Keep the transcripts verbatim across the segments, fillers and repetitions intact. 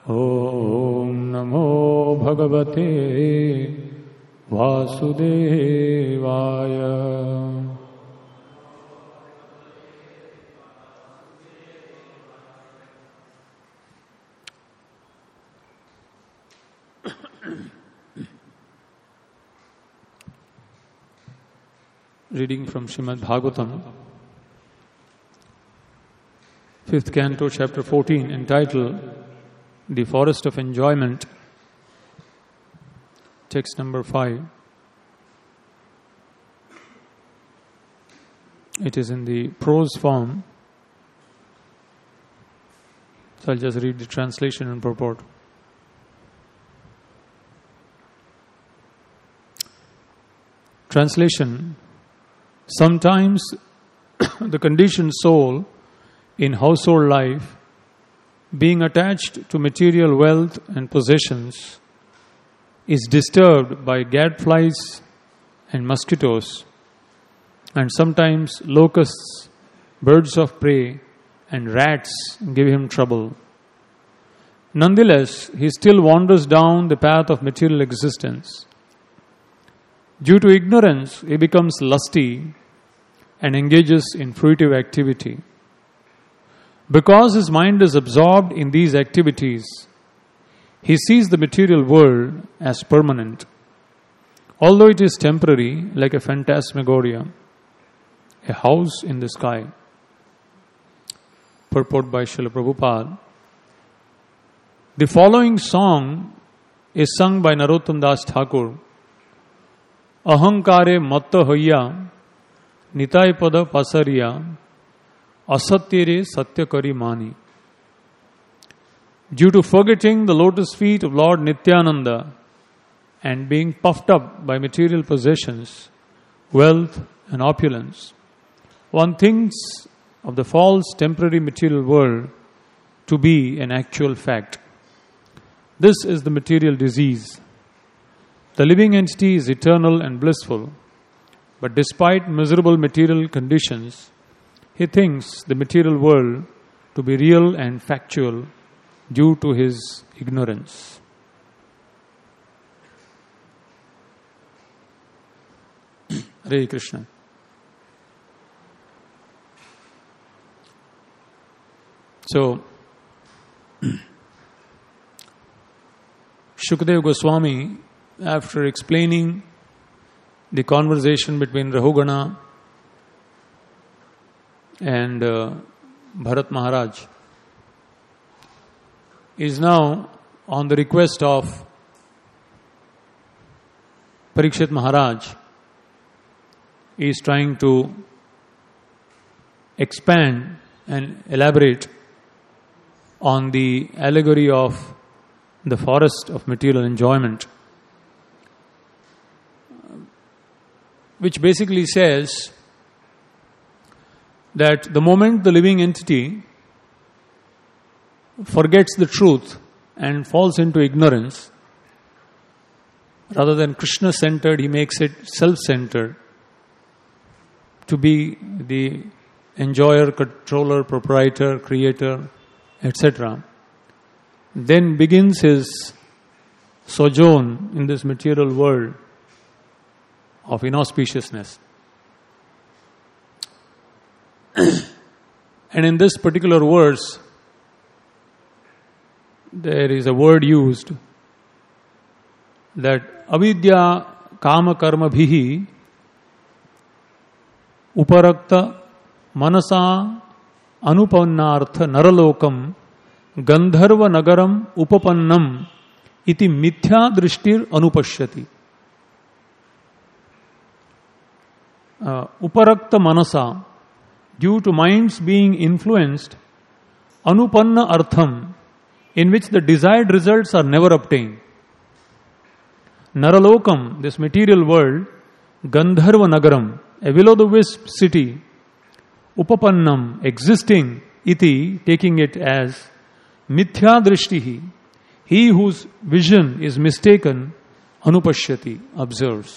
Om Namo Bhagavate Vasudevaya. Reading from Srimad Bhagavatam, fifth canto, chapter fourteen, entitled The Forest of Enjoyment, text number five. It is in the prose form, so I'll just read the translation and purport. Translation. Sometimes the conditioned soul in household life, being attached to material wealth and possessions, is disturbed by gadflies and mosquitoes, and sometimes locusts, birds of prey, and rats give him trouble. Nonetheless, he still wanders down the path of material existence. Due to ignorance, he becomes lusty and engages in fruitive activity. Because his mind is absorbed in these activities, he sees the material world as permanent, although it is temporary, like a phantasmagoria, a house in the sky. Purport by Srila Prabhupada. The following song is sung by Narottam Das Thakur. Ahankare matta hoya Nitai pada pasariya asatyere satyakari mani. Due to forgetting the lotus feet of Lord Nityananda and being puffed up by material possessions, wealth and opulence, one thinks of the false temporary material world to be an actual fact. This is the material disease. The living entity is eternal and blissful, but despite miserable material conditions, he thinks the material world to be real and factual due to his ignorance. Hare Krishna. So, Shukadeva Goswami, after explaining the conversation between Rahugana and uh, Bharat Maharaj, is now on the request of Parikshit Maharaj, he is trying to expand and elaborate on the allegory of the forest of material enjoyment, which basically says that the moment the living entity forgets the truth and falls into ignorance, rather than Krishna-centered, he makes it self-centered, to be the enjoyer, controller, proprietor, creator, et cetera. Then begins his sojourn in this material world of inauspiciousness. And in this particular verse, there is a word used that avidya kama karma bhihi uparakta manasa anupannartha naralokam gandharva nagaram upapannam iti mithya drishtir anupashyati. Uh, uparakta manasa, due to minds being influenced, anupanna artham, in which the desired results are never obtained. Naralokam, this material world, Gandharva Nagaram, a will-o'-the-wisp city, Upapannam, existing, iti, taking it as Mithya Drishtihi, he whose vision is mistaken, Anupashyati, observes.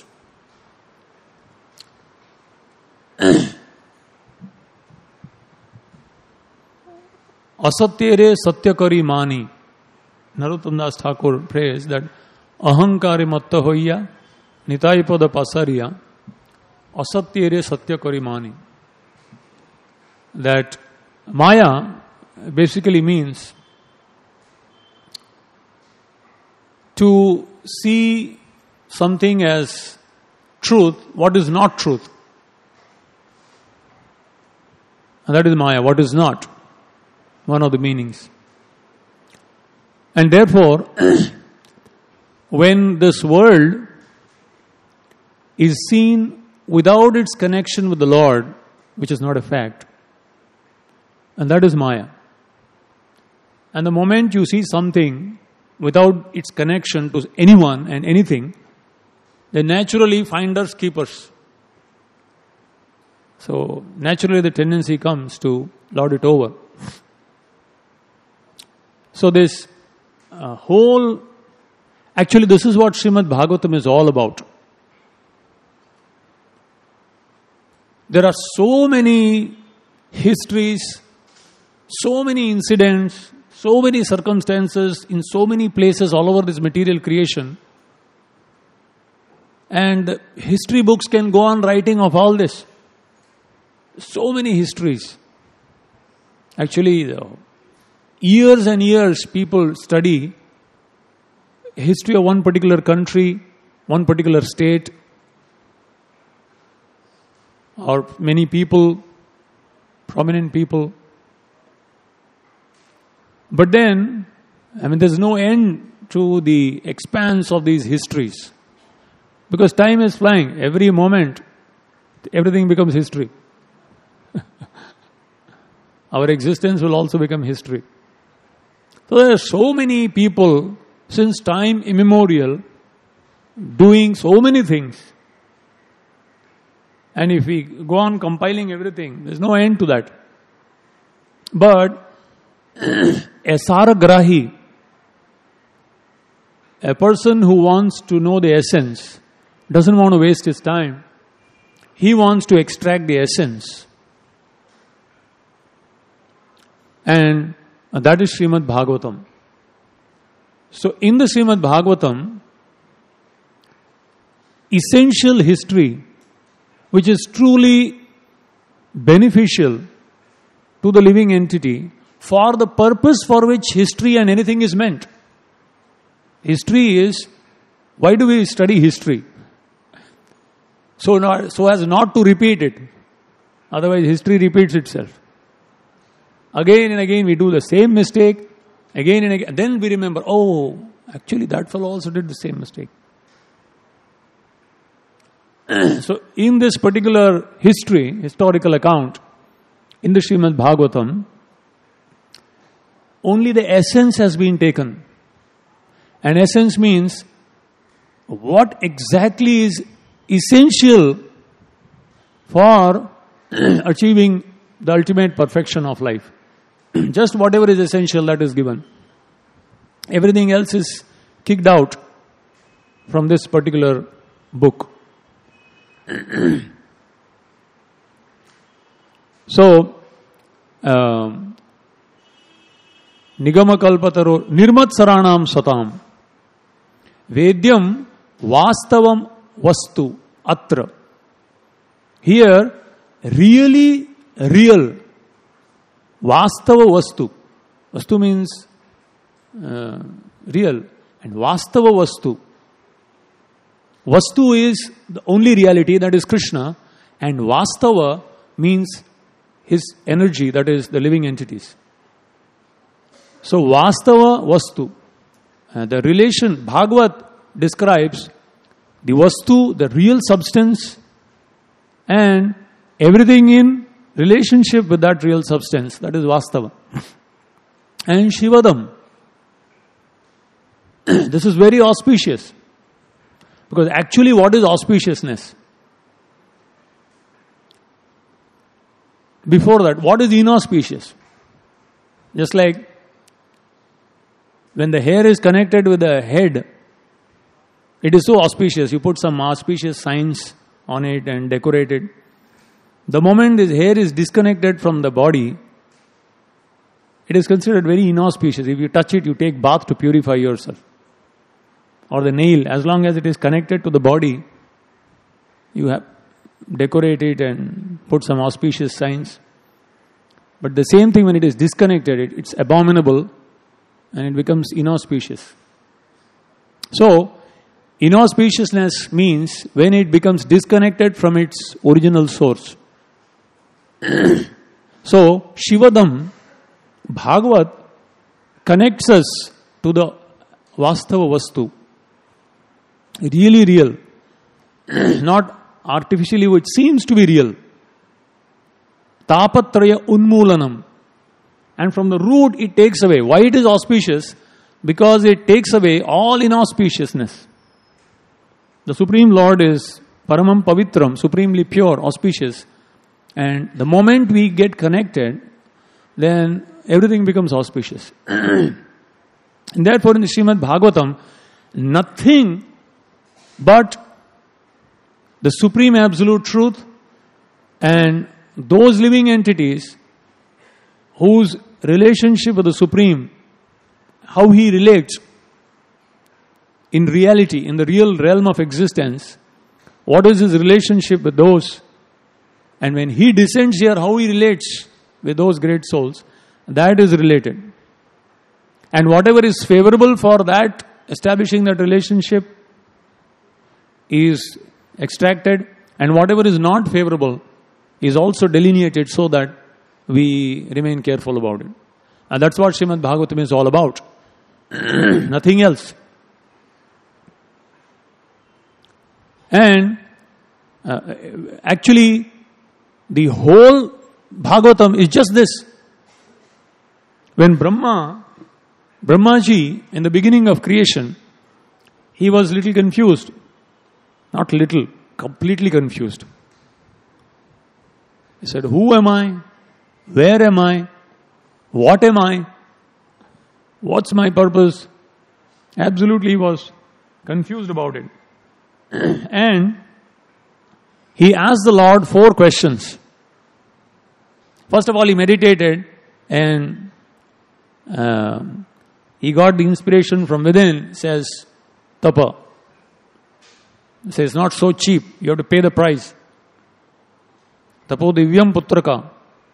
Asatyere satyakari mani. Narottam Das Thakur prays that ahankari matta hoya nitai pada pasariya asatyere satya karimani. That Maya basically means to see something as truth, what is not truth. And that is Maya, what is not. One of the meanings. And therefore, when this world is seen without its connection with the Lord, which is not a fact, and that is Maya. And the moment you see something without its connection to anyone and anything, they naturally finders keepers. So naturally the tendency comes to lord it over. So this uh, whole, actually this is what Srimad Bhagavatam is all about. There are so many histories, so many incidents, so many circumstances in so many places all over this material creation. And history books can go on writing of all this. So many histories. Actually, years and years people study history of one particular country, one particular state, or many people, prominent people. But then, I mean, there's no end to the expanse of these histories. Because time is flying. Every moment, everything becomes history. Our existence will also become history. So there are so many people, since time immemorial, doing so many things. And if we go on compiling everything, there's no end to that. But a saragrahi, a person who wants to know the essence, doesn't want to waste his time. He wants to extract the essence. And that is Srimad Bhagavatam. So in the Srimad Bhagavatam, essential history, which is truly beneficial to the living entity for the purpose for which history and anything is meant. History is, why do we study history? So, not, so as not to repeat it. Otherwise, history repeats itself. Again and again, we do the same mistake. Again and again. Then we remember, oh, actually, that fellow also did the same mistake. So, in this particular history, historical account, in the Srimad Bhagavatam, only the essence has been taken. And essence means what exactly is essential for achieving the ultimate perfection of life. Just whatever is essential, that is given. Everything else is kicked out from this particular book. So, um, Nigama kalpataro nirmat saranam satam vedyam vastavam vastu atra. Here, really real vastava vastu. Vastu means uh, real, and vastava vastu. Vastu is the only reality, that is Krishna, and vastava means his energy, that is the living entities. So vastava vastu, uh, the relation, Bhagavat describes the vastu, the real substance, and everything in relationship with that real substance, that is vastava. And Shivadam, this is very auspicious. Because actually, what is auspiciousness? Before that, what is inauspicious? Just like when the hair is connected with the head, it is so auspicious. You put some auspicious signs on it and decorate it. The moment this hair is disconnected from the body, it is considered very inauspicious. If you touch it, you take bath to purify yourself. Or the nail, as long as it is connected to the body, you have decorate it and put some auspicious signs. But the same thing when it is disconnected, it, it's abominable and it becomes inauspicious. So, inauspiciousness means when it becomes disconnected from its original source. So, Shivadam, Bhagavat connects us to the Vastava Vastu. Really real. Not artificially, which seems to be real. Tapatraya Unmulanam. And from the root it takes away. Why it is auspicious? Because it takes away all inauspiciousness. The Supreme Lord is Paramam Pavitram, supremely pure, auspicious. And the moment we get connected, then everything becomes auspicious. And therefore in the Srimad Bhagavatam, nothing but the Supreme Absolute Truth and those living entities whose relationship with the Supreme, how he relates in reality, in the real realm of existence, what is his relationship with those, and when he descends here, how he relates with those great souls, that is related. And whatever is favorable for that, establishing that relationship, is extracted, and whatever is not favorable is also delineated so that we remain careful about it. And that's what Srimad Bhagavatam is all about. Nothing else. And uh, actually, the whole Bhagavatam is just this. When Brahma, Brahmaji, in the beginning of creation, he was little confused. Not little, completely confused. He said, who am I? Where am I? What am I? What's my purpose? Absolutely he was confused about it. And he asked the Lord four questions. First of all, he meditated and uh, he got the inspiration from within. It says, Tapa. It says, not so cheap. You have to pay the price. Tapo divyam putraka.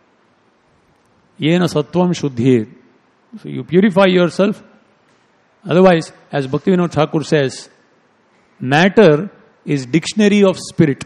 Yena sattvam shuddhir. So you purify yourself. Otherwise, as Bhaktivinoda Thakur says, matter is dictionary of spirit.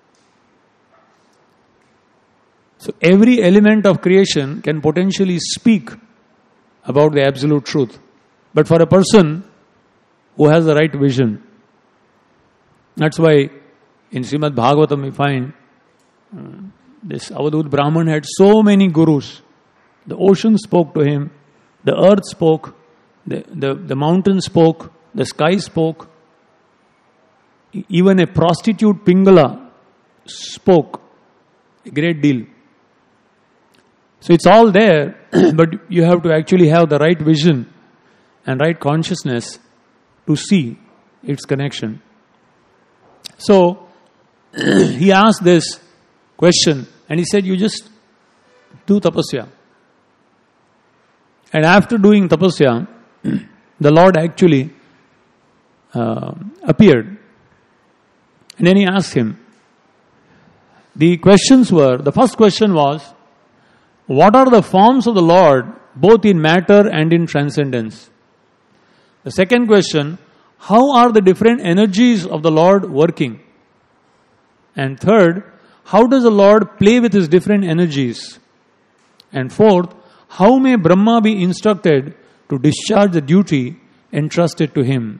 So every element of creation can potentially speak about the absolute truth. But for a person who has the right vision, that's why in Srimad Bhagavatam we find uh, this Avadhut Brahman had so many gurus. The ocean spoke to him, the earth spoke, the, the, the mountain spoke, the sky spoke. Even a prostitute Pingala spoke a great deal. So it's all there, but you have to actually have the right vision and right consciousness to see its connection. So he asked this question and he said, you just do tapasya. And after doing tapasya, the Lord actually uh, appeared. And then he asked him. The questions were, the first question was, what are the forms of the Lord both in matter and in transcendence? The second question, how are the different energies of the Lord working? And third, how does the Lord play with his different energies? And fourth, how may Brahma be instructed to discharge the duty entrusted to him?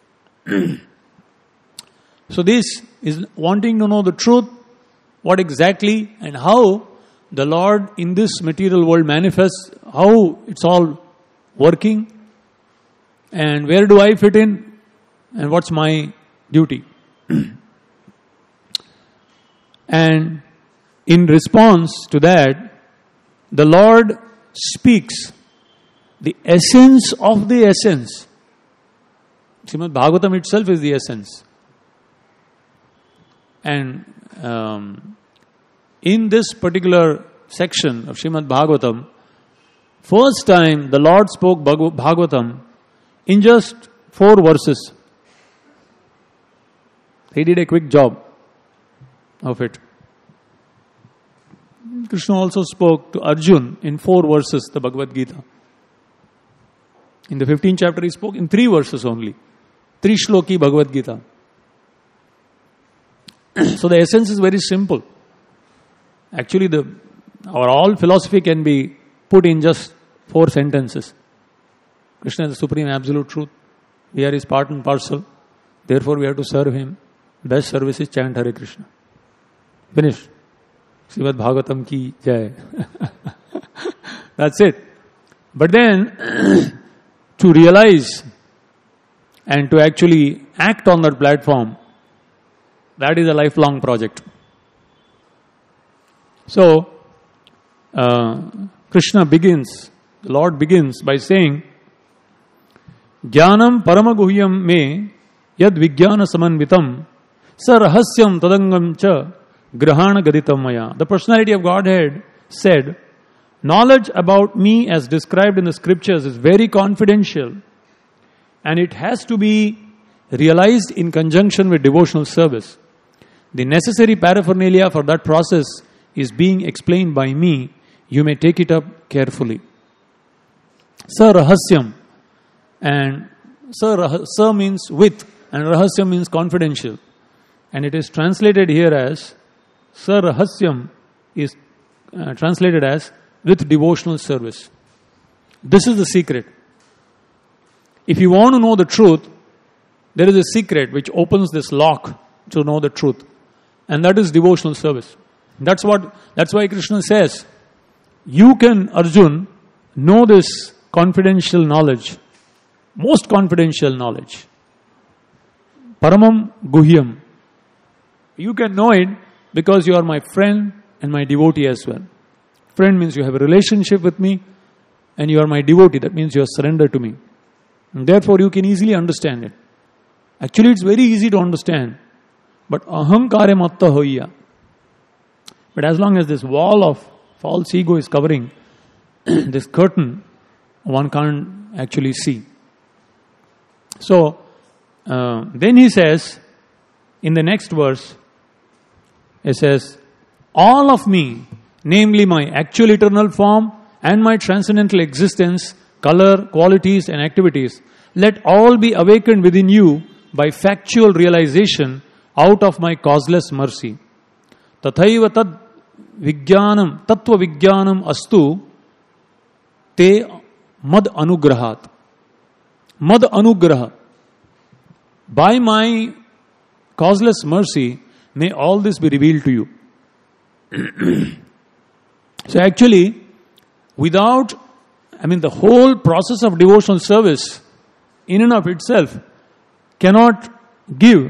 So this is wanting to know the truth, what exactly and how the Lord in this material world manifests, how it's all working, and where do I fit in, and what's my duty. And in response to that, the Lord speaks the essence of the essence. Srimad Bhagavatam itself is the essence. And um, in this particular section of Srimad Bhagavatam, First time the Lord spoke Bhagavatam in just four verses. He did a quick job of it. Krishna also spoke to Arjun in four verses, the Bhagavad Gita. In the fifteenth chapter, he spoke in three verses only. Three shloki Bhagavad Gita. So the essence is very simple. Actually, the our all philosophy can be put in just four sentences. Krishna is the supreme absolute truth. We are his part and parcel. Therefore, we have to serve him. Best service is chant Hare Krishna. Finished. Srimad Bhagavatam ki jai. That's it. But then, to realize and to actually act on that platform, that is a lifelong project. So, uh, Krishna begins, the Lord begins by saying, Jnanam paramaguhyam me yad vijnana samanvitam sa rahasyam tadangam cha grahana gaditam maya. The personality of Godhead said, knowledge about me as described in the scriptures is very confidential and it has to be realized in conjunction with devotional service. The necessary paraphernalia for that process is being explained by me. You may take it up carefully. Sa rahasyam. And sa, rah- sa means with and rahasyam means confidential. And it is translated here as sa rahasyam is uh, translated as with devotional service. This is the secret. If you want to know the truth, there is a secret which opens this lock to know the truth. And that is devotional service. That's what, that's why Krishna says, you can, Arjun, know this confidential knowledge, most confidential knowledge. Paramam guhyam. You can know it because you are my friend and my devotee as well. Friend means you have a relationship with me and you are my devotee. That means you are surrendered to me. And therefore you can easily understand it. Actually, it's very easy to understand. But ahankare matta hoiya. But as long as this wall of false ego is covering this curtain, one can't actually see. So, uh, then he says, in the next verse, he says, all of me, namely my actual eternal form and my transcendental existence, color, qualities and activities, let all be awakened within you by factual realization out of my causeless mercy. Tathaiva tad vijnanam, tattva vijnanam astu te mad anugrahat. Mad anugraha. By my causeless mercy, may all this be revealed to you. So actually, without, I mean, the whole process of devotional service in and of itself cannot give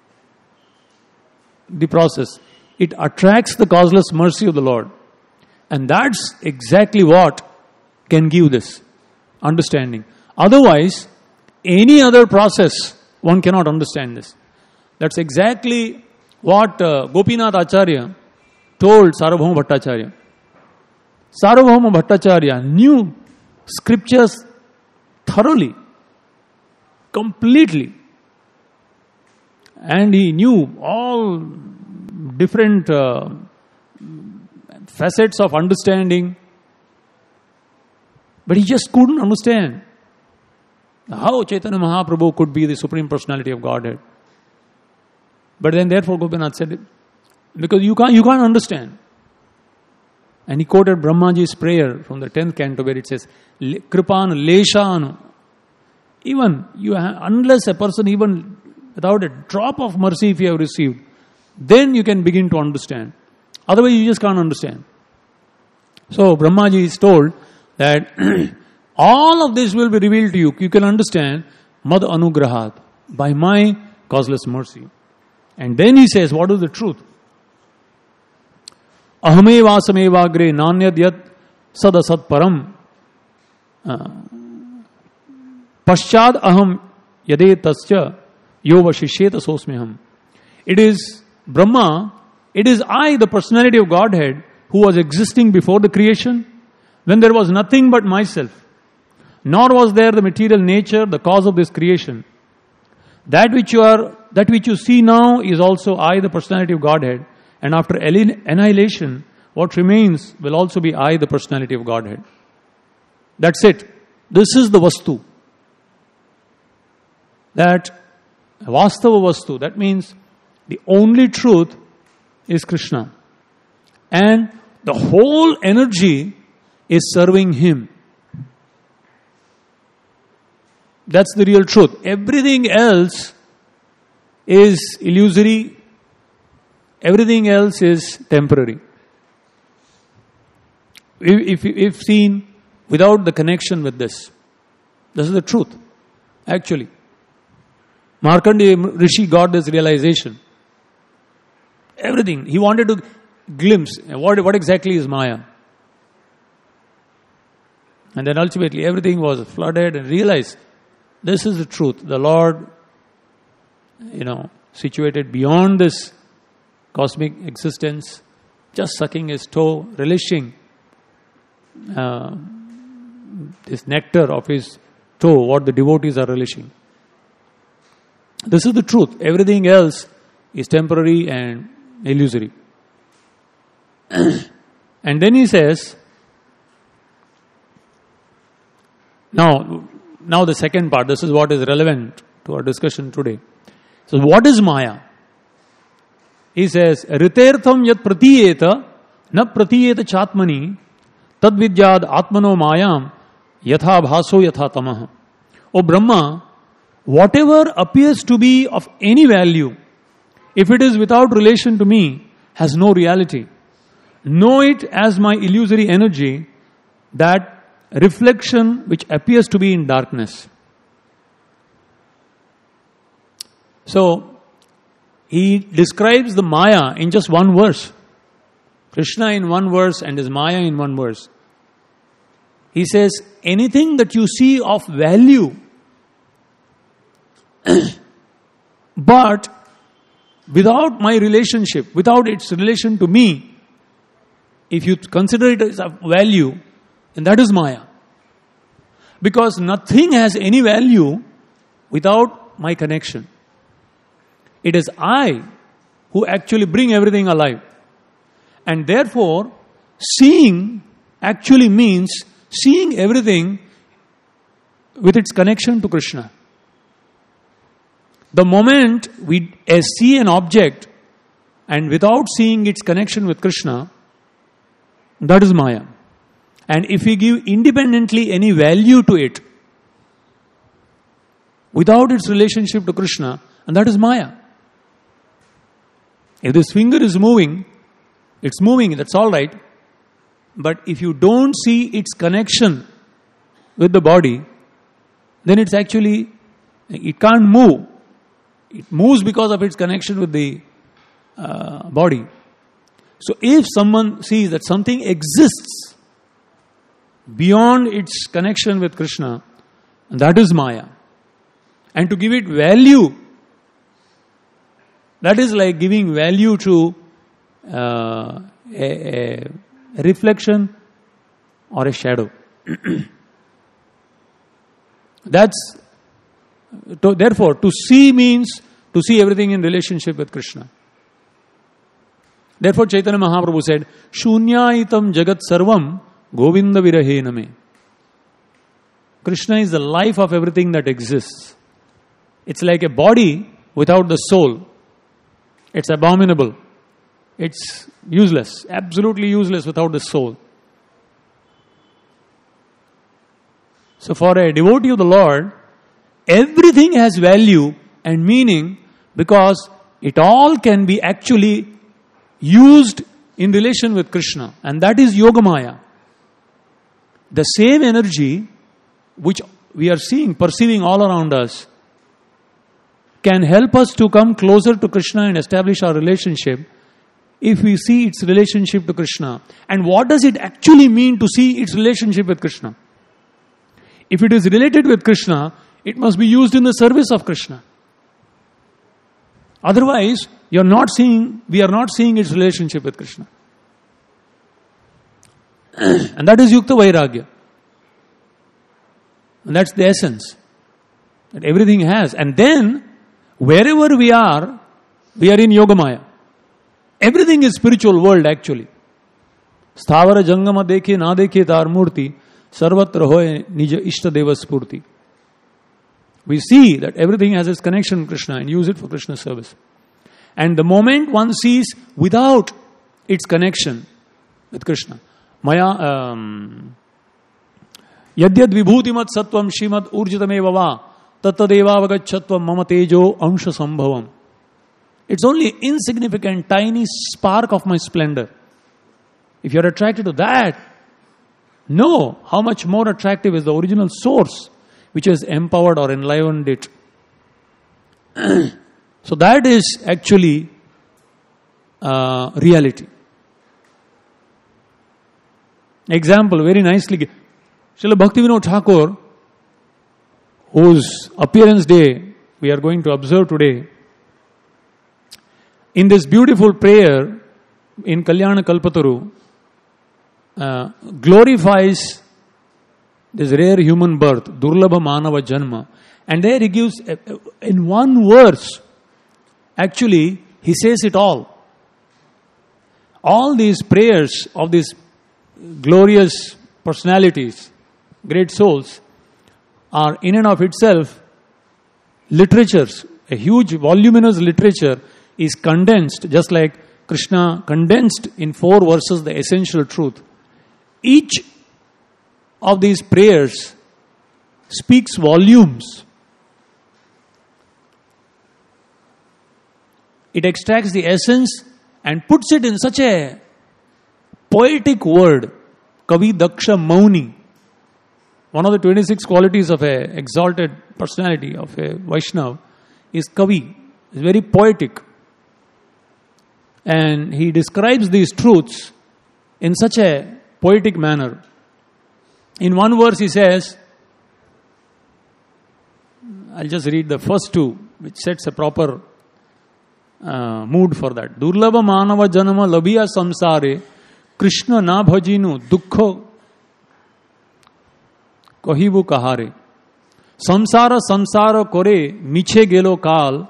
the process. It attracts the causeless mercy of the Lord. And that's exactly what can give this understanding. Otherwise, any other process, one cannot understand this. That's exactly what uh, Gopinath Acharya told Sarvabhauma Bhattacharya. Sarvabhauma Bhattacharya knew scriptures thoroughly, completely. And he knew all different uh, facets of understanding. But he just couldn't understand how Chaitanya Mahaprabhu could be the Supreme Personality of Godhead. But then therefore Gopinath said it. Because you can't, you can't understand. And he quoted Brahmaji's prayer from the tenth canto where it says, Kripan Leshanu. Even, you have, unless a person even without a drop of mercy if you have received, then you can begin to understand. Otherwise you just can't understand. So Brahmaji is told that all of this will be revealed to you. You can understand Mad Anugrahat, by my causeless mercy. And then he says, what is the truth? Ahame vasamevagre nanyad yat sadasat param paschad aham yade tascha yova shishyeta sosmeham. It is Brahma, it is I, the personality of Godhead, who was existing before the creation. when there was nothing but myself, nor was there the material nature, the cause of this creation. That which you are, that which you see now is also I, the personality of Godhead. And after annihilation, what remains will also be I, the personality of Godhead. That's it. This is the Vastu. That Vastava Vastu, that means the only truth is Krishna. And the whole energy is serving Him. That's the real truth. Everything else is illusory. Everything else is temporary. If, if, if seen without the connection with this. This is the truth. Actually. Markandeya Rishi got this realization. Everything. He wanted to glimpse what, what exactly is Maya. And then ultimately everything was flooded and realized this is the truth. The Lord, you know, situated beyond this cosmic existence, just sucking His toe, relishing uh, this nectar of His toe, what the devotees are relishing. This is the truth. Everything else is temporary and illusory. And then he says, now, now the second part, this is what is relevant to our discussion today. So what is Maya? He says, Ritertham yat pratiyeta na pratiyeta chatmani tad vidyad atmano mayam yatha bhaso yatha tamaha. O Brahma, whatever appears to be of any value, if it is without relation to me, has no reality. Know it as my illusory energy, that reflection which appears to be in darkness. So, he describes the Maya in just one verse. Krishna in one verse and his Maya in one verse. He says, anything that you see of value, but without my relationship, without its relation to me, if you consider it as of value, then that is Maya. Because nothing has any value without my connection. It is I who actually bring everything alive. And therefore, seeing actually means seeing everything with its connection to Krishna. The moment we see an object and without seeing its connection with Krishna, that is Maya. And if we give independently any value to it, without its relationship to Krishna, and that is Maya. If this finger is moving, it's moving, that's all right. But if you don't see its connection with the body, then it's actually, it can't move. It moves because of its connection with the uh, body. So if someone sees that something exists beyond its connection with Krishna, that is Maya. And to give it value, that is like giving value to uh, a, a reflection or a shadow. That's to, therefore, to see means to see everything in relationship with Krishna. Therefore, Chaitanya Mahaprabhu said, Shunyaitam jagat sarvam govinda virahena me. Krishna is the life of everything that exists. It's like a body without the soul. It's abominable. It's useless, absolutely useless without the soul. So for a devotee of the Lord, everything has value and meaning because it all can be actually used in relation with Krishna. And that is Yogamaya. The same energy which we are seeing, perceiving all around us, can help us to come closer to Krishna and establish our relationship if we see its relationship to Krishna. And what does it actually mean to see its relationship with Krishna? If it is related with Krishna, it must be used in the service of Krishna. Otherwise, you're not seeing, we are not seeing its relationship with Krishna. And that is Yukta Vairagya. And that's the essence. That everything has. And then, wherever we are, we are in Yogamaya. Everything is spiritual world actually. Sthavara jangama dekhe na dekhe tar murti, sarvatra hoye nija ishta deva spurti. We see that everything has its connection with Krishna and use it for Krishna's service. And the moment one sees without its connection with Krishna, Maya um, Yadyad vibhutimat sattvam shrimad urjitameva va tattadevavagachatvam mama tejo amsha sambhavam. It's only insignificant, tiny spark of my splendor. If you're attracted to that, know how much more attractive is the original source which has empowered or enlivened it. So that is actually uh, reality. Example, very nicely. Srila Bhaktivinoda Thakur, whose appearance day we are going to observe today, in this beautiful prayer in Kalyana Kalpataru, uh, glorifies this rare human birth, Durlabha Manava Janma. And there he gives, uh, in one verse, actually, he says it all. All these prayers of these glorious personalities, great souls, are in and of itself literatures. A huge voluminous literature is condensed, just like Krishna condensed in four verses the essential truth. Each of these prayers speaks volumes. It extracts the essence and puts it in such a poetic word. Kavi Daksha Mauni. One of the twenty-six qualities of a exalted personality, of a Vaishnava, is Kavi. It's very poetic. And he describes these truths in such a poetic manner. In one verse he says, I'll just read the first two, which sets a proper uh, mood for that. Durlabha manava janama labhiya samsare Krishna na bhajinu dukkha kahibu kahare. Samsara samsara kore miche gelo kal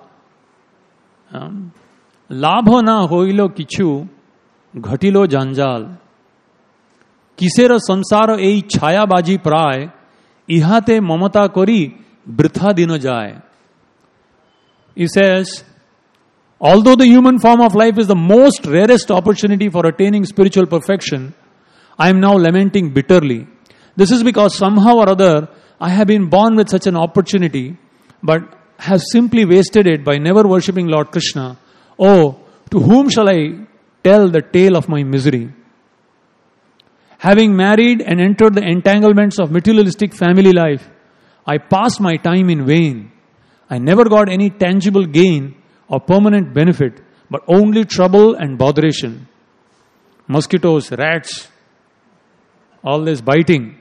labho na hoilo kichu ghatilo janjal. Kisera samsara ei chhayabaji pray ihate mamata kori britha dino jay. He says, although the human form of life is the most rarest opportunity for attaining spiritual perfection, I am now lamenting bitterly. This is because somehow or other I have been born with such an opportunity, but have simply wasted it by never worshipping Lord Krishna. Oh, to whom shall I tell the tale of my misery? Having married and entered the entanglements of materialistic family life, I passed my time in vain. I never got any tangible gain or permanent benefit, but only trouble and botheration. Mosquitoes, rats, all this biting.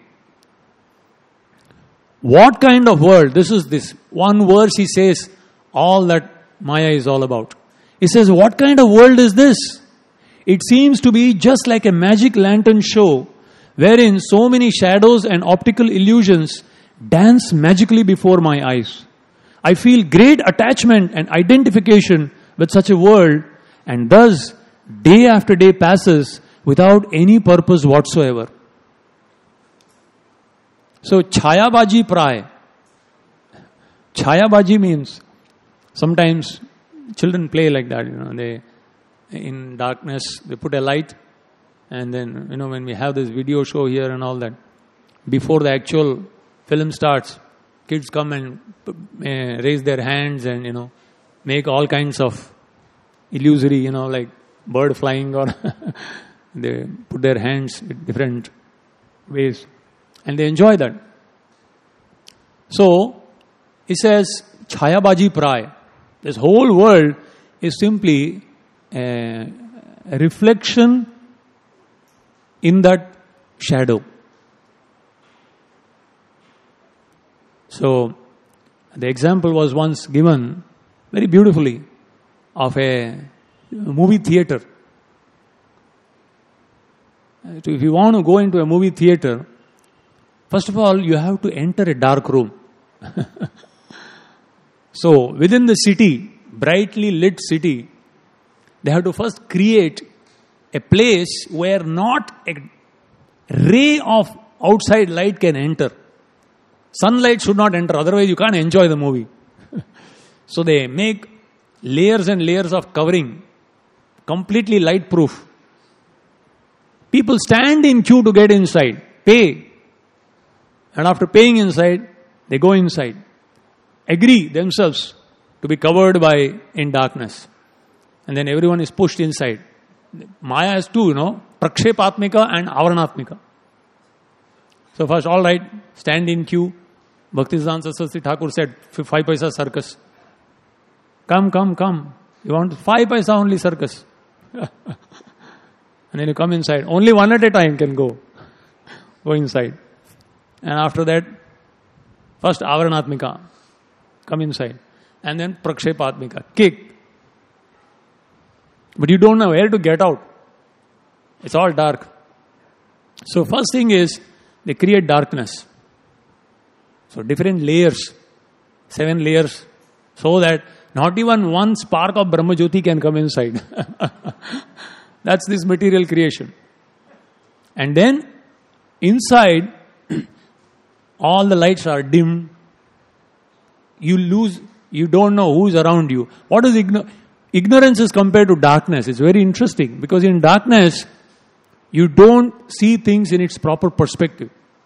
What kind of world? This is this one verse he says all that Maya is all about. He says, what kind of world is this? It seems to be just like a magic lantern show wherein so many shadows and optical illusions dance magically before my eyes. I feel great attachment and identification with such a world, and thus day after day passes without any purpose whatsoever. So Chhayabaji pray. Chhayabaji means sometimes children play like that, you know, they in darkness they put a light, and then, you know, when we have this video show here and all that, before the actual film starts, kids come and uh, raise their hands and, you know, make all kinds of illusory, you know, like bird flying, or they put their hands in different ways and they enjoy that. So, he says, Chhayabaji pray. This whole world is simply a, a reflection in that shadow. So, the example was once given very beautifully of a movie theater. So if you want to go into a movie theater, first of all, you have to enter a dark room. So within the city, brightly lit city, they have to first create a place where not a ray of outside light can enter. Sunlight should not enter, otherwise you can't enjoy the movie. So they make layers and layers of covering, completely light proof. People stand in queue to get inside, pay. And after paying inside, they go inside. Agree themselves to be covered by in darkness. And then everyone is pushed inside. Maya has two, you know, Prakshepatmika and Avaranatmika. So first, all right, stand in queue. Bhaktisiddhanta Saraswati Thakur said, five paisa circus. Come, come, come. You want five paisa only circus. And then you come inside. Only one at a time can go. Go inside. And after that, first Avaranatmika. Come inside. And then Prakshepatmika. Kick. But you don't know where to get out. It's all dark. So first thing is, they create darkness. So different layers. Seven layers. So that not even one spark of Brahmajyoti can come inside. That's this material creation. And then, inside, all the lights are dim. You lose, you don't know who's around you. What is igno- ignorance is compared to darkness? It's very interesting because in darkness, you don't see things in its proper perspective.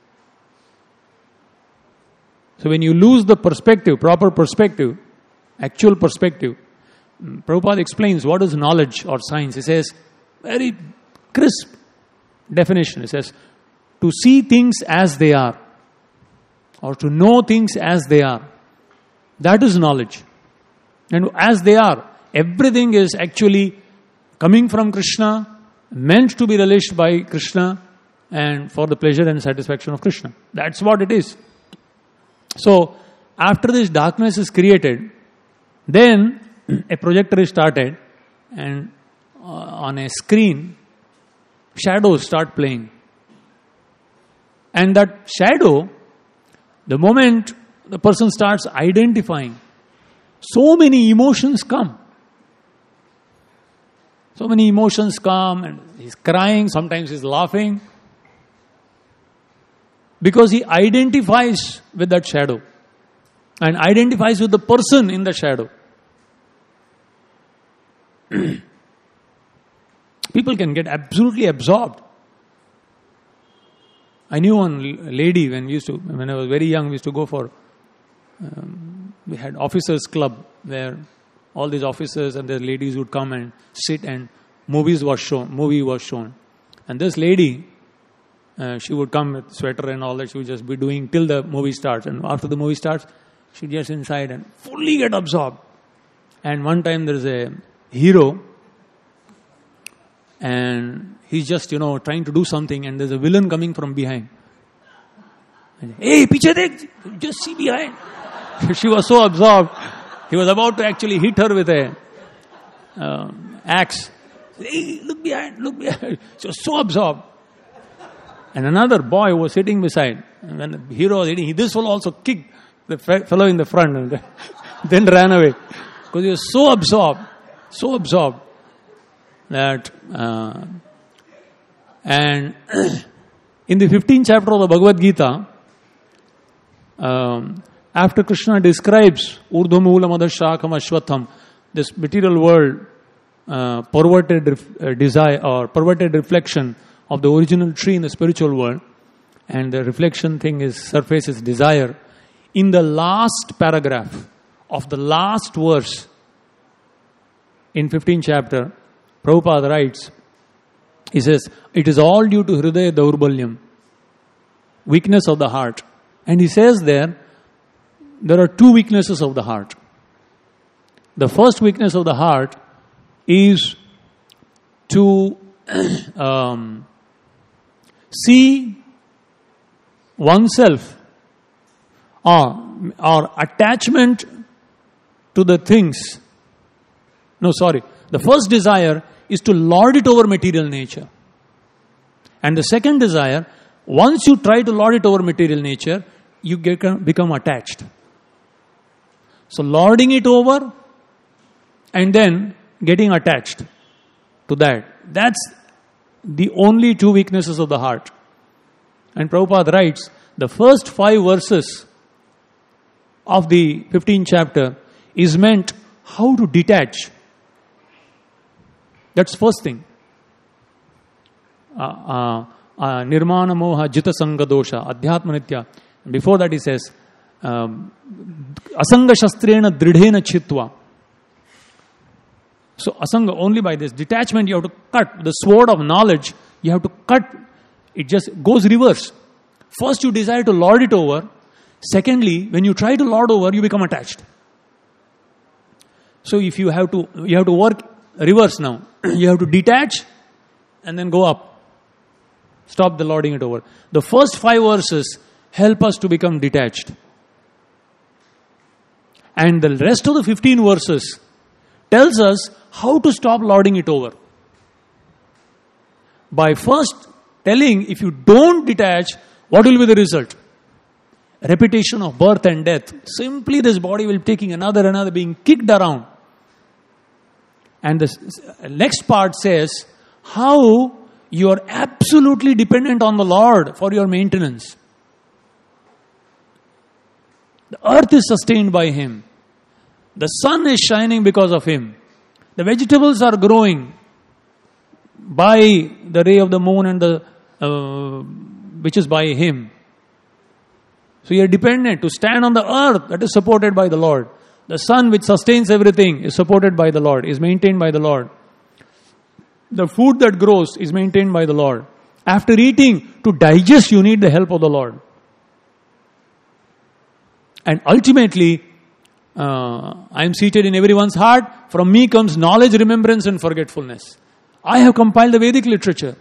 So when you lose the perspective, proper perspective, actual perspective, Prabhupada explains what is knowledge or science. He says, very crisp definition. He says, to see things as they are, or to know things as they are, that is knowledge. And as they are, everything is actually coming from Krishna, meant to be relished by Krishna, and for the pleasure and satisfaction of Krishna. That's what it is. So, after this darkness is created, then a projector is started, and uh, on a screen, shadows start playing. And that shadow, the moment the person starts identifying, so many emotions come. So many emotions come, and he's crying, sometimes he's laughing. Because he identifies with that shadow. And identifies with the person in the shadow. People can get absolutely absorbed. I knew one lady when we used to, when I was very young, we used to go for, um, we had officers club where all these officers and their ladies would come and sit and movies was shown, movie was shown. And this lady, uh, she would come with sweater and all that, she would just be doing till the movie starts. And after the movie starts, she'd just inside and fully get absorbed. And one time there's a hero, and he's just, you know, trying to do something, and there's a villain coming from behind. And, hey, piche dekh, just see behind. She was so absorbed. He was about to actually hit her with a uh, axe. Hey, look behind, look behind. She was so absorbed. And another boy was sitting beside. And when the hero was hitting, this fellow also kicked the fellow in the front and then ran away. Because he was so absorbed, so absorbed that, uh, and in the fifteenth chapter of the Bhagavad Gita, um, after Krishna describes Urdhvamoolam Adhashakam Ashwatham, this material world, uh, perverted ref- uh, desire or perverted reflection of the original tree in the spiritual world, and the reflection thing is surface is desire. In the last paragraph of the last verse in fifteenth chapter, Prabhupada writes, he says, it is all due to Hridaya Daurbalyam, weakness of the heart. And he says there, there are two weaknesses of the heart. The first weakness of the heart is to um, see oneself or, or attachment to the things. No, sorry. The first desire is to lord it over material nature. And the second desire, once you try to lord it over material nature, you get, become attached. So lording it over and then getting attached to that. That's the only two weaknesses of the heart. And Prabhupada writes, the first five verses of the fifteenth chapter is meant how to detach. That's first thing. Uh, uh, uh, Nirmana moha jita sanga dosha adhyatma nitya. Before that he says, um, asanga shastrena dridhena chitva. So asanga, only by this detachment you have to cut. The sword of knowledge, you have to cut. It just goes reverse. First you desire to lord it over. Secondly, when you try to lord over, you become attached. So if you have to, you have to work reverse now. You have to detach and then go up. Stop the lording it over. The first five verses help us to become detached. And the rest of the fifteen verses tells us how to stop lording it over. By first telling, if you don't detach, what will be the result? Repetition of birth and death. Simply this body will be taking another, another, being kicked around. And the next part says, how you are absolutely dependent on the Lord for your maintenance. The earth is sustained by Him. The sun is shining because of Him. The vegetables are growing by the ray of the moon and the uh, which is by Him. So you are dependent to stand on the earth that is supported by the Lord. The sun which sustains everything is supported by the Lord, is maintained by the Lord. The food that grows is maintained by the Lord. After eating, to digest you need the help of the Lord. And ultimately, uh, I am seated in everyone's heart. From me comes knowledge, remembrance and forgetfulness. I have compiled the Vedic literature.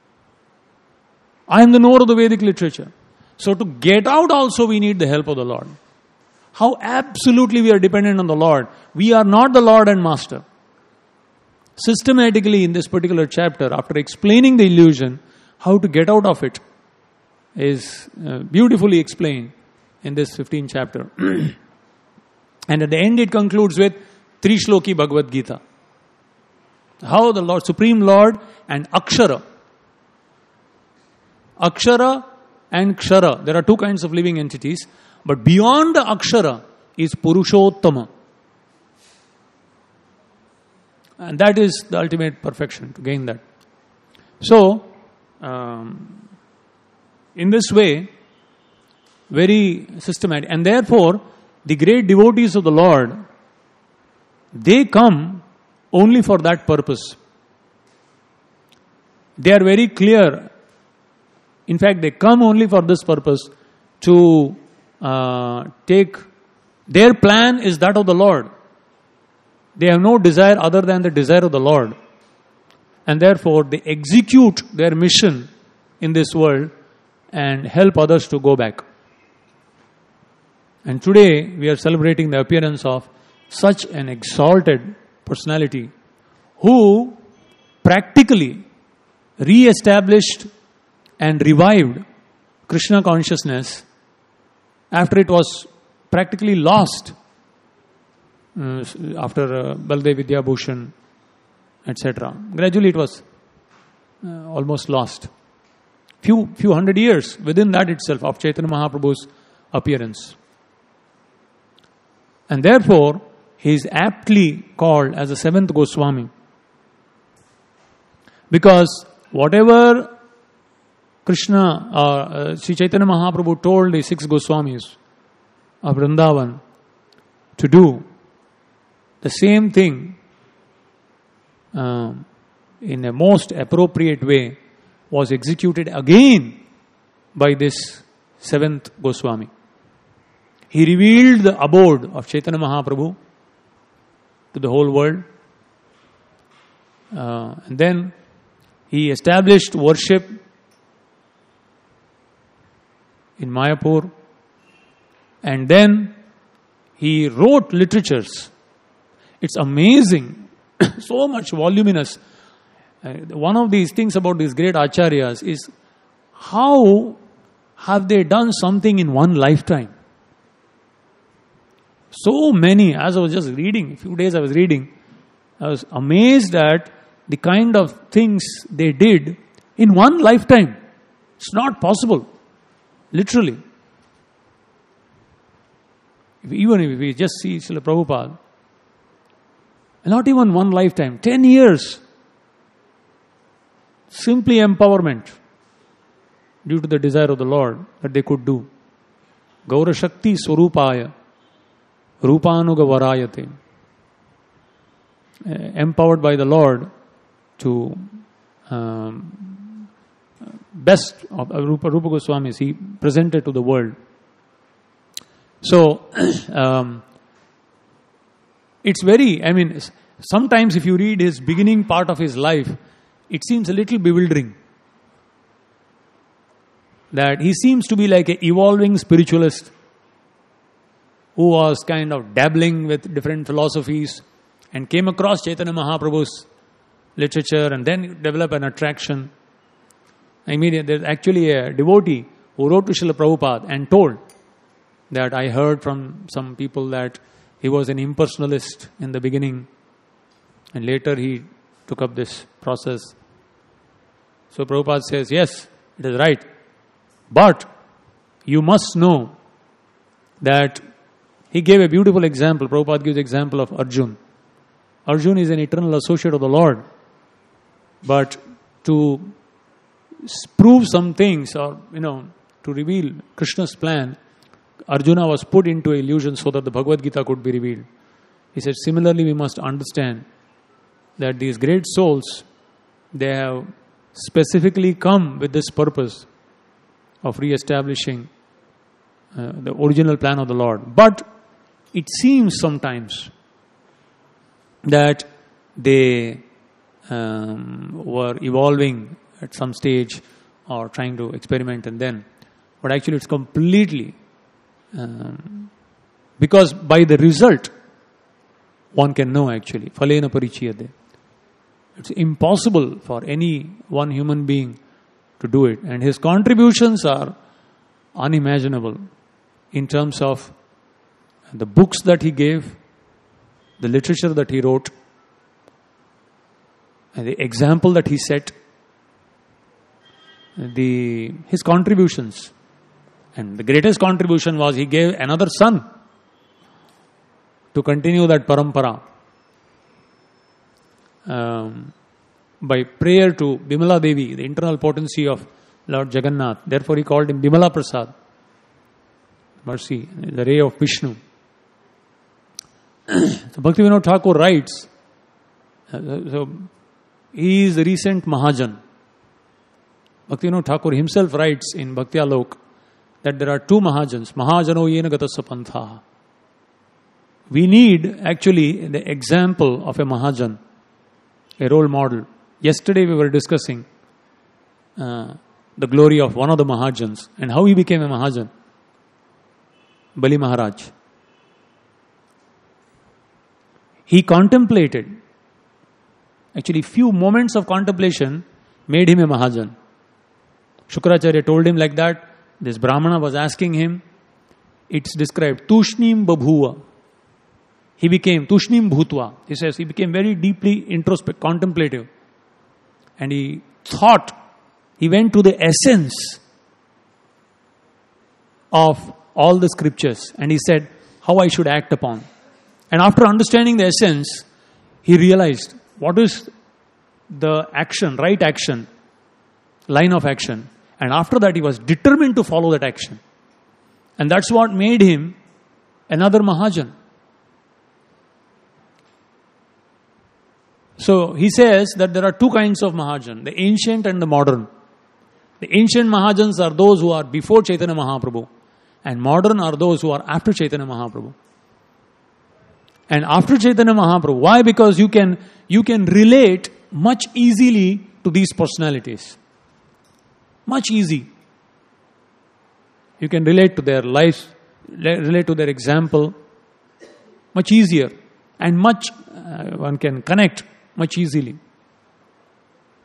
I am the knower of the Vedic literature. So to get out also we need the help of the Lord. How absolutely we are dependent on the Lord. We are not the Lord and Master. Systematically in this particular chapter, after explaining the illusion, how to get out of it is uh, beautifully explained in this fifteenth chapter. And at the end it concludes with Trishloki Bhagavad Gita. How the Lord, Supreme Lord and Akshara. Akshara and Kshara. There are two kinds of living entities. But beyond the Akshara is Purushottama. And that is the ultimate perfection, to gain that. So, um, in this way, very systematic. And therefore, the great devotees of the Lord, they come only for that purpose. They are very clear. In fact, they come only for this purpose, to uh, take, their plan is that of the Lord. They have no desire other than the desire of the Lord. And therefore, they execute their mission in this world and help others to go back. And today, we are celebrating the appearance of such an exalted personality who practically re-established and revived Krishna consciousness after it was practically lost uh, after uh, Baldev Vidyabhushan, et cetera. Gradually it was uh, almost lost. Few few hundred years within that itself of Chaitanya Mahaprabhu's appearance. And therefore, he is aptly called as the seventh Goswami. Because whatever Krishna, uh, uh, Sri Chaitanya Mahaprabhu told the six Goswamis of Vrindavan to do, the same thing uh, in a most appropriate way was executed again by this seventh Goswami. He revealed the abode of Chaitanya Mahaprabhu to the whole world. Uh, and then he established worship in Mayapur. And then he wrote literatures. It's amazing. So much voluminous. Uh, one of these things about these great acharyas is how have they done something in one lifetime? So many, as I was just reading, a few days I was reading, I was amazed at the kind of things they did in one lifetime. It's not possible, literally. If, even if we just see Srila Prabhupada, not even one lifetime, ten years, simply empowerment due to the desire of the Lord that they could do. Gaura Shakti Swarupaya Rupanuga Varayate. Uh, empowered by the Lord to um, best of uh, Rupa, Rupa Goswami, he presented to the world. So, um, it's very, I mean, sometimes if you read his beginning part of his life, it seems a little bewildering. That he seems to be like an evolving spiritualist who was kind of dabbling with different philosophies and came across Chaitanya Mahaprabhu's literature and then developed an attraction. I mean, there's actually a devotee who wrote to Srila Prabhupada and told that I heard from some people that he was an impersonalist in the beginning and later he took up this process. So Prabhupada says, yes, it is right. But you must know that he gave a beautiful example. Prabhupada gives example of Arjun. Arjun is an eternal associate of the Lord. But to prove some things or, you know, to reveal Krishna's plan, Arjuna was put into illusion so that the Bhagavad Gita could be revealed. He said, similarly, we must understand that these great souls, they have specifically come with this purpose of re-establishing uh, the original plan of the Lord. But it seems sometimes that they um, were evolving at some stage or trying to experiment and then. But actually it's completely um, because by the result one can know actually. Phalena parichiyate. It's impossible for any one human being to do it. And his contributions are unimaginable in terms of the books that he gave, the literature that he wrote, and the example that he set, the his contributions. And the greatest contribution was he gave another son to continue that parampara. Um, by prayer to Bimala Devi, the internal potency of Lord Jagannath. Therefore he called him Bimala Prasad. Mercy, the ray of Vishnu. So Bhaktivinoda Thakur writes, uh, so he is the recent Mahajan. Bhaktivinoda Thakur himself writes in Bhakti Alok that there are two Mahajans, Mahajano yena gatassa pantha. We need actually the example of a Mahajan, a role model. Yesterday we were discussing uh, the glory of one of the Mahajans and how he became a Mahajan, Bali Maharaj. He contemplated, actually few moments of contemplation made him a Mahajan. Shukracharya told him like that. This Brahmana was asking him, it's described, Tushnim Babhuva. He became Tushnim Bhutva. He says he became very deeply introspective, contemplative. And he thought, he went to the essence of all the scriptures. And he said, how I should act upon. And after understanding the essence, he realized what is the action, right action, line of action. And after that, he was determined to follow that action. And that's what made him another Mahajan. So he says that there are two kinds of Mahajan, the ancient and the modern. The ancient Mahajans are those who are before Chaitanya Mahaprabhu, and modern are those who are after Chaitanya Mahaprabhu. And after Chaitanya Mahaprabhu, why? Because you can you can relate much easily to these personalities. Much easy. You can relate to their lives, relate to their example, much easier, and much uh, one can connect much easily.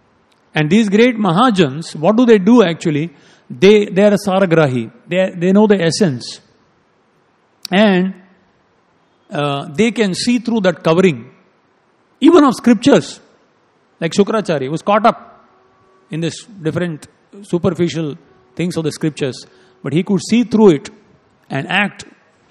And these great Mahajans, what do they do actually? They, they are a Saragrahi. They, they know the essence. And uh, they can see through that covering, even of scriptures. Like Shukracharya was caught up in this different superficial things of the scriptures. But he could see through it and act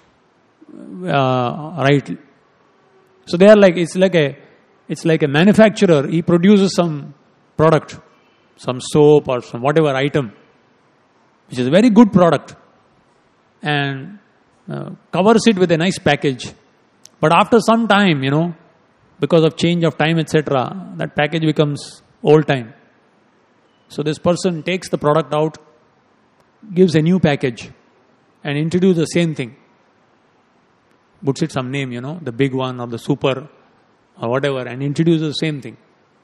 uh, rightly. So they are like, it's like a, it's like a manufacturer. He produces some product, some soap or some whatever item, which is a very good product, and uh, covers it with a nice package. But after some time, you know, because of change of time, et cetera, that package becomes old time. So this person takes the product out, gives a new package, and introduces the same thing. Puts it some name, you know, the big one or the super or whatever, and introduces the same thing.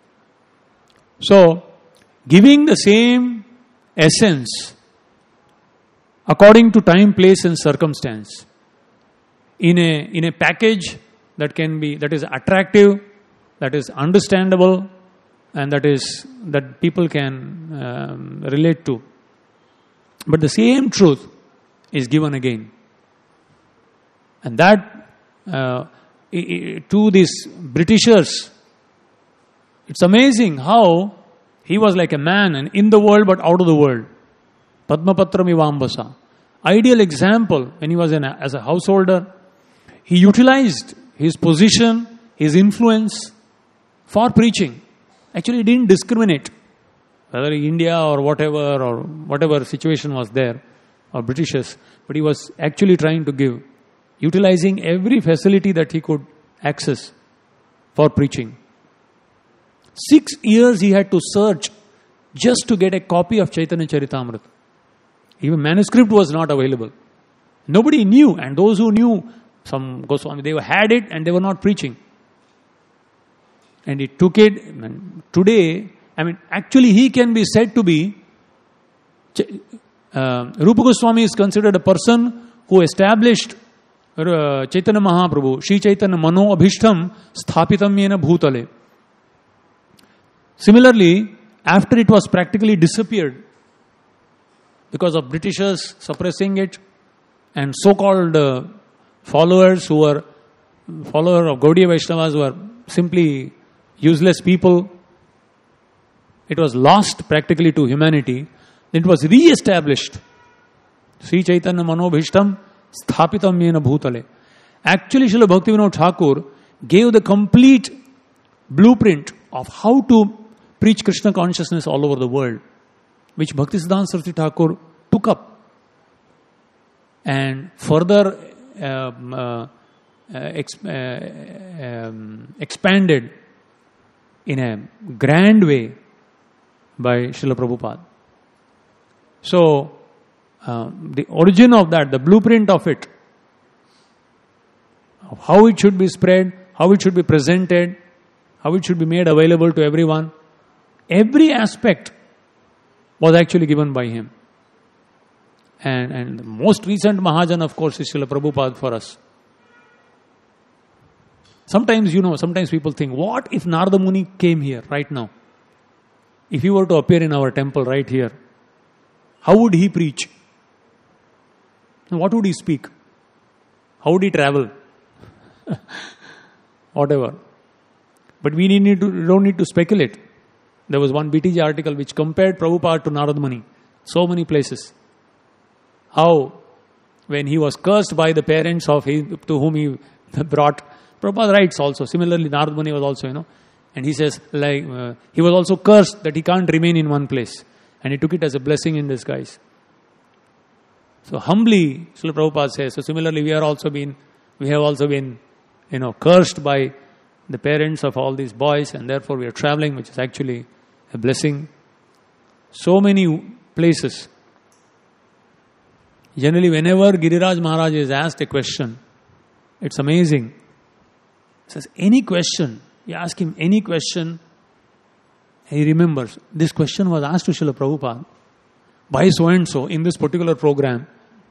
So, giving the same essence according to time, place and circumstance in a in a package that can be, that is attractive, that is understandable, and that is that people can um, relate to. But the same truth is given again. And that uh, to these Britishers, it's amazing how he was like a man and in the world but out of the world. Padmapatram Ivambasa. Ideal example when he was in a, as a householder. He utilized his position, his influence for preaching. Actually, he didn't discriminate whether India or whatever or whatever situation was there or Britishers. But he was actually trying to give, utilizing every facility that he could access for preaching. Six years he had to search just to get a copy of Chaitanya Charitamrita. Even manuscript was not available. Nobody knew, and those who knew, some Goswami, they had it and they were not preaching. And he took it. And today, I mean, actually he can be said to be, uh, Rupa Goswami is considered a person who established uh, Chaitanya Mahaprabhu, Shri Chaitanya Mano Abhishtam Sthapitam Yena Bhutale. Similarly, after it was practically disappeared because of Britishers suppressing it and so-called uh, followers who were followers of Gaudiya Vaishnavas who were simply useless people, it was lost practically to humanity. Then it was re-established. Sri Chaitanya Manobhishtam Sthapitam Yena Bhutale. Actually, Srila Bhaktivinoda Thakur gave the complete blueprint of how to preach Krishna consciousness all over the world, which Bhaktisiddhanta Saraswati Thakur took up and further um, uh, uh, exp- uh, um, expanded in a grand way by Srila Prabhupada. So, uh, the origin of that, the blueprint of it, of how it should be spread, how it should be presented, how it should be made available to everyone, every aspect was actually given by him. And, and the most recent Mahajan, of course, is Srila Prabhupada for us. Sometimes, you know, sometimes people think, what if Narada Muni came here right now? If he were to appear in our temple right here, how would he preach? And what would he speak? How would he travel? Whatever. But we need to, we don't need to speculate. There was one B T J article which compared Prabhupada to Narada Muni. So many places. How, when he was cursed by the parents of his, to whom he brought, Prabhupada writes also, similarly Narada Muni was also, you know, and he says, like, uh, he was also cursed that he can't remain in one place. And he took it as a blessing in disguise. So humbly, Srila Prabhupada says, so similarly we are also been, we have also been, you know, cursed by the parents of all these boys, and therefore we are traveling, which is actually a blessing. So many places. Generally, whenever Giriraj Maharaj is asked a question, it's amazing. He says, any question, you ask him any question, he remembers. This question was asked to Srila Prabhupada by so and so in this particular program.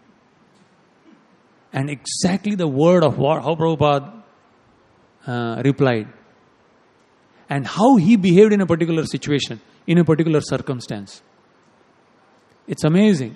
And exactly the word of what, how Prabhupada uh, replied. And how he behaved in a particular situation. in a particular circumstance. It's amazing.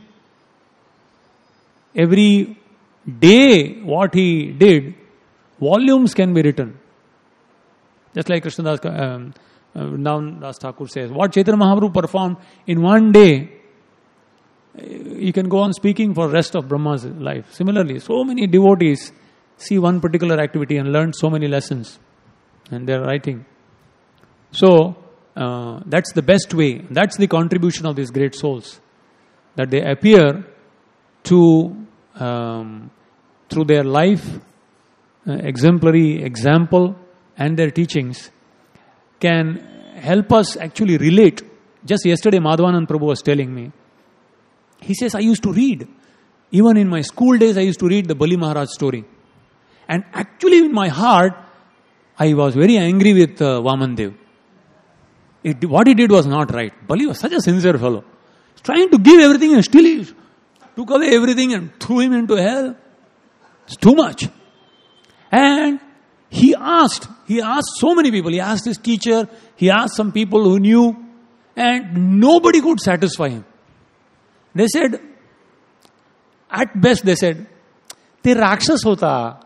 Every day, what he did, volumes can be written. Just like Krishnadas, um, uh, Vrindavan Das Thakur says, what Chaitanya Mahaprabhu performed in one day, he can go on speaking for the rest of Brahma's life. Similarly, so many devotees see one particular activity and learn so many lessons. And they're writing. So, uh, that's the best way. That's the contribution of these great souls. That they appear to, um, through their life, uh, exemplary example, and their teachings, can help us actually relate. Just yesterday, Madhavanand Prabhu was telling me, he says, I used to read. Even in my school days, I used to read the Bali Maharaj story. And actually in my heart, I was very angry with uh, Vaman Dev. It, what he did was not right. Bali was such a sincere fellow. He's trying to give everything and still he took away everything and threw him into hell. It's too much. And he asked, he asked so many people. He asked his teacher, he asked some people who knew, and nobody could satisfy him. They said, at best they said, te rakshas hota.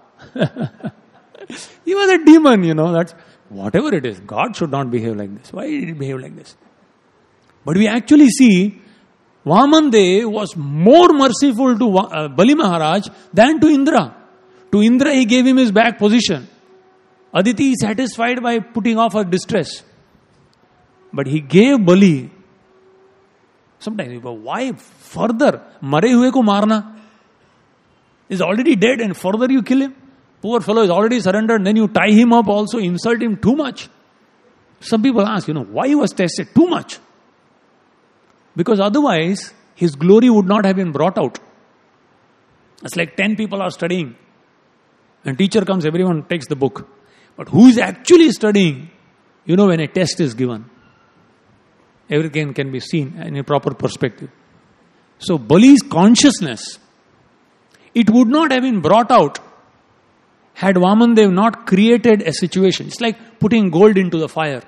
He was a demon, you know, that's whatever it is. God should not behave like this. Why did he behave like this? But we actually see Vaman Dev was more merciful to uh, Bali Maharaj than to Indra. To Indra he gave him his back position. Aditi is satisfied by putting off her distress. But he gave Bali. Sometimes you go, why further? Mare hue ko marna. Is already dead and further you kill him. Poor fellow is already surrendered. Then you tie him up also, insult him too much. Some people ask, you know, why he was tested too much? Because otherwise, his glory would not have been brought out. It's like ten people are studying. And teacher comes, everyone takes the book. But who is actually studying? You know, when a test is given, everything can be seen in a proper perspective. So Bali's consciousness, it would not have been brought out had Vaman Dev not created a situation. It's like putting gold into the fire.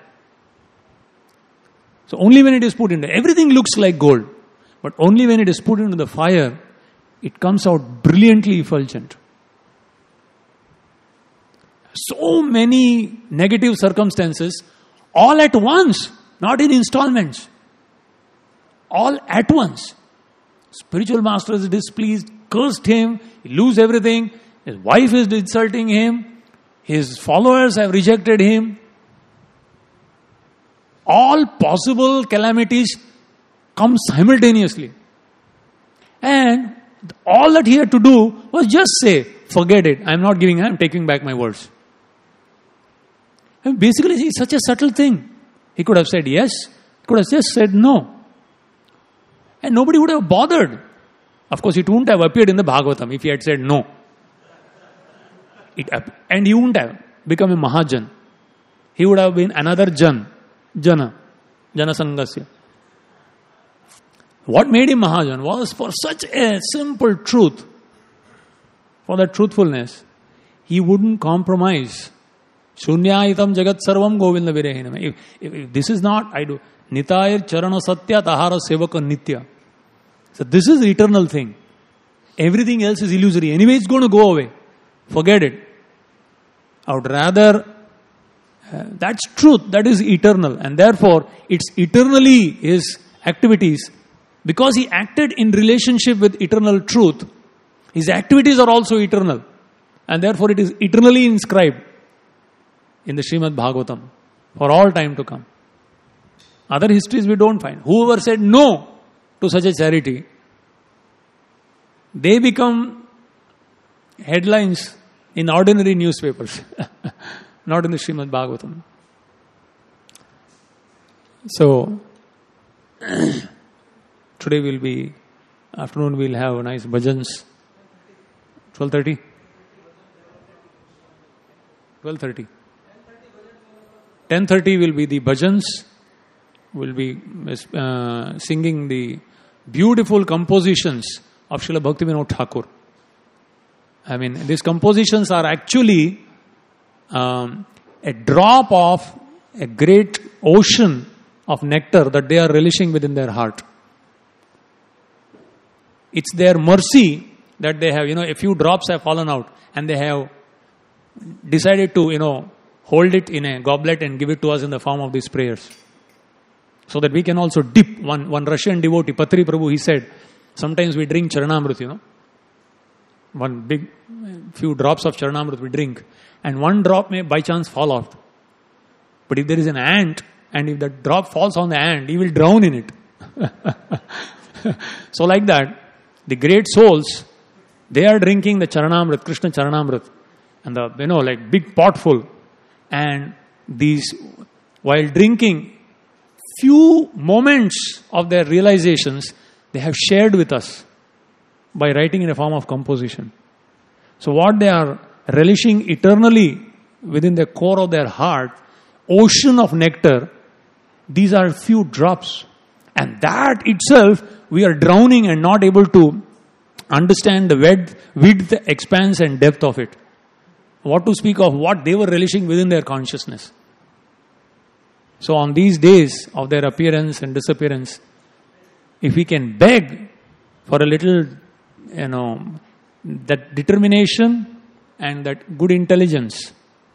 So only when it is put into, everything looks like gold. But only when it is put into the fire, it comes out brilliantly effulgent. So many negative circumstances, all at once, not in installments. All at once. Spiritual master is displeased, cursed him, he lose everything. His wife is insulting him. His followers have rejected him. All possible calamities come simultaneously. And all that he had to do was just say, forget it. I'm not giving, I'm taking back my words. And basically, it's such a subtle thing. He could have said yes. He could have just said no. And nobody would have bothered. Of course, it wouldn't have appeared in the Bhagavatam if he had said no. It, and he wouldn't have become a Mahajan. He would have been another Jan. Jana. Jana Sangasya. What made him Mahajan was for such a simple truth. For that truthfulness. He wouldn't compromise. Shunyayitam jagat sarvam govinda virehinam. If, if, if this is not, I do. Nitayir charana satya tahara sevaka nitya. So this is the eternal thing. Everything else is illusory. Anyway, it's going to go away. Forget it. I would rather, uh, that's truth, that is eternal. And therefore, it's eternally his activities. Because he acted in relationship with eternal truth, his activities are also eternal. And therefore, it is eternally inscribed in the Srimad Bhagavatam for all time to come. Other histories we don't find. Whoever said no to such a charity, they become headlines in ordinary newspapers, not in the Srimad Bhagavatam. So, today will be, afternoon we'll have nice bhajans. twelve thirty? twelve thirty. ten thirty will be the bhajans. We'll be uh, singing the beautiful compositions of Srila Bhaktivinoda Thakur. I mean, these compositions are actually um, a drop of a great ocean of nectar that they are relishing within their heart. It's their mercy that they have, you know, a few drops have fallen out and they have decided to, you know, hold it in a goblet and give it to us in the form of these prayers. So that we can also dip. One, one Russian devotee, Patri Prabhu, he said, sometimes we drink Charanamrit, you know. One big, few drops of Charanamrit we drink. And one drop may by chance fall off. But if there is an ant, and if that drop falls on the ant, he will drown in it. So like that, the great souls, they are drinking the Charanamrit, Krishna Charanamrit. And the, you know, like big pot full. And these, while drinking, few moments of their realizations, they have shared with us by writing in a form of composition. So what they are relishing eternally within the core of their heart, ocean of nectar, these are few drops. And that itself, we are drowning and not able to understand the width, width, expanse and depth of it. What to speak of what they were relishing within their consciousness. So on these days of their appearance and disappearance, if we can beg for a little, you know, that determination and that good intelligence.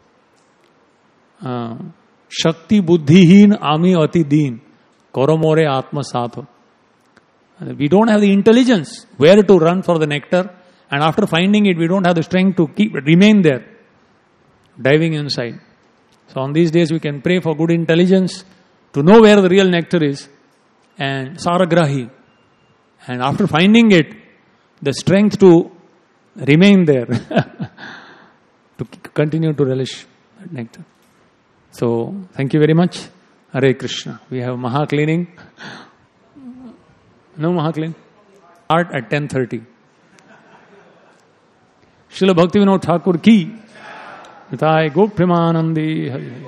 Uh, Shakti buddhihin ami ati deen. Koromore atma satho. We don't have the intelligence where to run for the nectar, and after finding it, we don't have the strength to keep remain there, diving inside. So on these days, we can pray for good intelligence to know where the real nectar is, and saragrahi. And after finding it, the strength to remain there, to continue to relish that nectar. So, thank you very much. Hare Krishna. We have Maha cleaning. No Maha clean? Start at ten thirty. Srila Bhaktivinoda Thakur ki. Nitai Gopyamanandi.